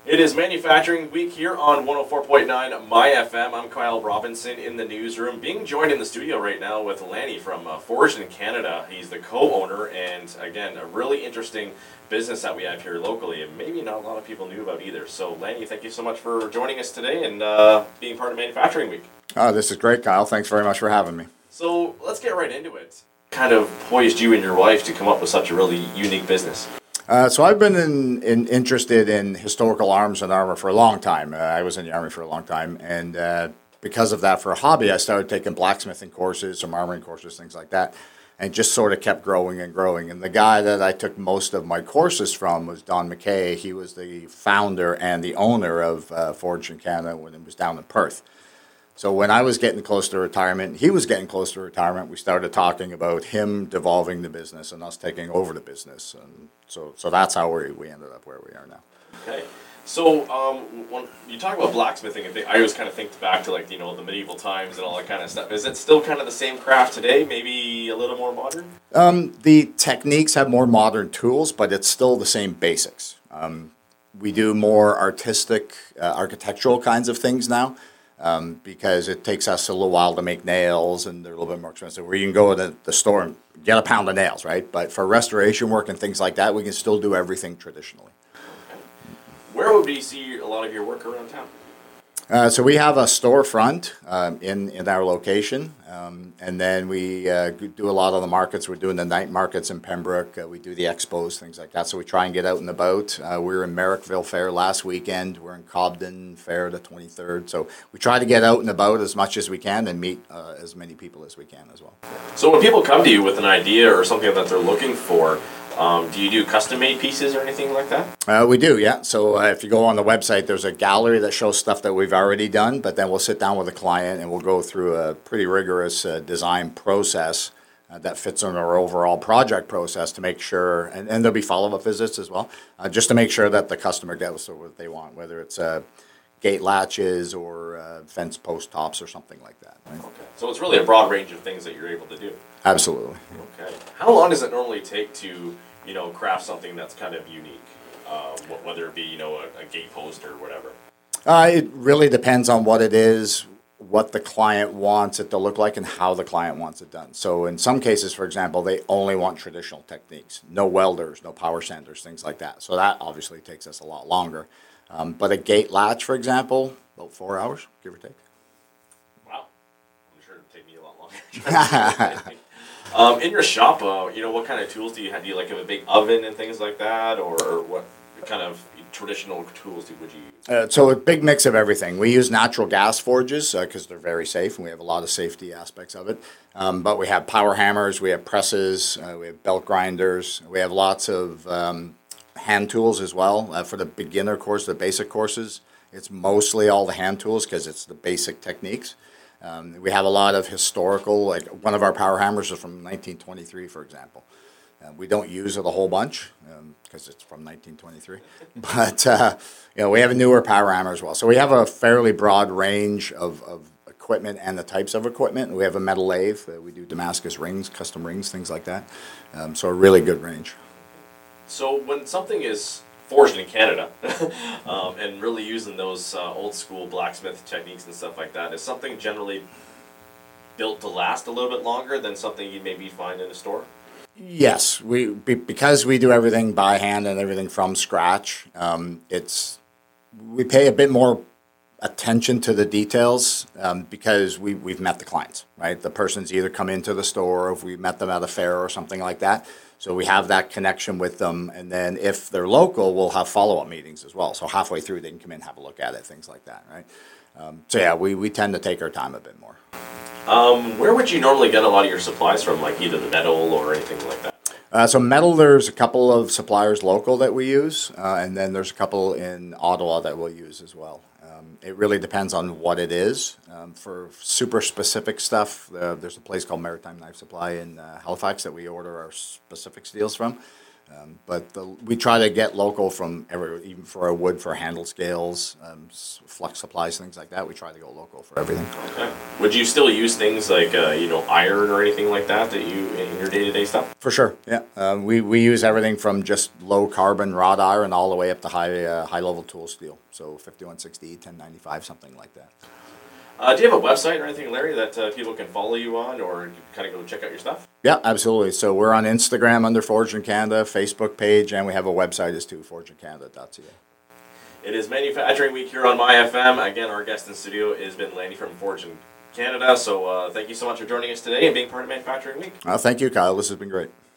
It is Manufacturing Week here on 104.9 My FM. I'm Kyle Robinson in the newsroom, being joined in the studio right now with Lanny from Forged in Canada. He's the co-owner, and again, a really interesting business that we have here locally, and maybe not a lot of people knew about either. So, Lanny, thank you so much for joining us today and being part of Manufacturing Week. Oh, this is great, Kyle. Thanks very much for having me. So, let's get right into it. Kind of poised you and your wife to come up with such a really unique business? So I've been interested in historical arms and armor for a long time. I was in the Army for a long time, and because of that, for a hobby, I started taking blacksmithing courses, some armoring courses, things like that, and just sort of kept growing and growing. And the guy that I took most of my courses from was Don McKay. He was the founder and the owner of Forged in Canada when it was down in Perth. So when I was getting close to retirement, he was getting close to retirement, we started talking about him devolving the business and us taking over the business. And so that's how we ended up where we are now. Okay. So when you talk about blacksmithing, I always kind of think back to the medieval times and all that kind of stuff. Is it still kind of the same craft today, maybe a little more modern? The techniques have more modern tools, but it's still the same basics. We do more artistic, architectural kinds of things now. Because it takes us a little while to make nails and they're a little bit more expensive. Where you can go to the store and get a pound of nails, right? But for restoration work and things like that, we can still do everything traditionally. Okay. Where would we see a lot of your work around town? So we have a storefront in our location, and then we do a lot of the markets. We're doing the night markets in Pembroke. We do the expos, things like that. So we try and get out and about. We were in Merrickville Fair last weekend. We're in Cobden Fair the 23rd. So we try to get out and about as much as we can and meet as many people as we can as well. So when people come to you with an idea or something that they're looking for, do you do custom-made pieces or anything like that? We do, yeah. So if you go on the website, there's a gallery that shows stuff that we've already done, but then we'll sit down with a client and we'll go through a pretty rigorous design process that fits in our overall project process to make sure, and there'll be follow-up visits as well, just to make sure that the customer gets what they want, whether it's gate latches or fence post tops or something like that. Right? Okay. So it's really a broad range of things that you're able to do. Absolutely. Okay. How long does it normally take to craft something that's kind of unique, whether it be, a gate post or whatever? It really depends on what it is, what the client wants it to look like, and how the client wants it done. So in some cases, for example, they only want traditional techniques, no welders, no power sanders, things like that. So that obviously takes us a lot longer. But a gate latch, for example, about 4 hours, give or take. Wow. I'm sure it'd take me a lot longer. In your shop, what kind of tools do you have? Do you have a big oven and things like that, or what kind of traditional tools would you use? So a big mix of everything. We use natural gas forges because they're very safe, and we have a lot of safety aspects of it. But we have power hammers, we have presses, we have belt grinders, we have lots of hand tools as well. For the beginner course, the basic courses, it's mostly all the hand tools because it's the basic techniques. We have a lot of historical, like one of our power hammers is from 1923, for example. We don't use it a whole bunch because it's from 1923, but we have a newer power hammer as well. So we have a fairly broad range of equipment and the types of equipment. We have a metal lathe. We do Damascus rings, custom rings, things like that. So a really good range. So when something is forged in Canada and really using those old school blacksmith techniques and stuff like that, is something generally built to last a little bit longer than something you maybe find in a store? Yes, because we do everything by hand and everything from scratch. We pay a bit more attention to the details because we've met the clients, right? The person's either come into the store or if we met them at a fair or something like that. So we have that connection with them, and then if they're local, we'll have follow-up meetings as well. So halfway through, they can come in, have a look at it, things like that, right? So yeah, we tend to take our time a bit more. Where would you normally get a lot of your supplies from, like either the metal or anything like that? So metal, there's a couple of suppliers local that we use, and then there's a couple in Ottawa that we'll use as well. It really depends on what it is. For super specific stuff, there's a place called Maritime Knife Supply in Halifax that we order our specific steels from. We try to get local from even for our wood, for handle scales, flux supplies, things like that. We try to go local for everything. Okay. Would you still use things like iron or anything like that you in your day-to-day stuff? For sure, yeah. We use everything from just low carbon wrought iron all the way up to high level tool steel. So 5160, 1095, something like that. Do you have a website or anything, Larry, that people can follow you on or kind of go check out your stuff? Yeah, absolutely. So we're on Instagram under Forged in Canada, Facebook page, and we have a website as too, forgedincanada.ca. It is Manufacturing Week here on MyFM. Again, our guest in studio has been Lanny from Forged in Canada. So thank you so much for joining us today and being part of Manufacturing Week. Thank you, Kyle. This has been great.